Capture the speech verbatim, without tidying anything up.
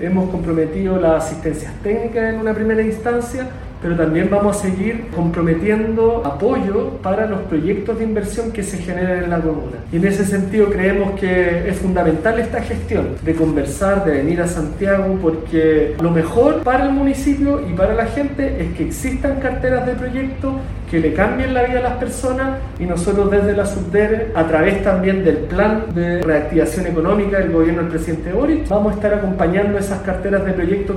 hemos comprometido las asistencias técnicas en una primera instancia, pero también vamos a seguir comprometiendo apoyo para los proyectos de inversión que se generen en la comuna. Y en ese sentido creemos que es fundamental esta gestión de conversar, de venir a Santiago, porque lo mejor para el municipio y para la gente es que existan carteras de proyectos que le cambien la vida a las personas, y nosotros desde la Subdere, a través también del plan de reactivación económica del gobierno del presidente Boric, vamos a estar acompañando esas carteras de proyectos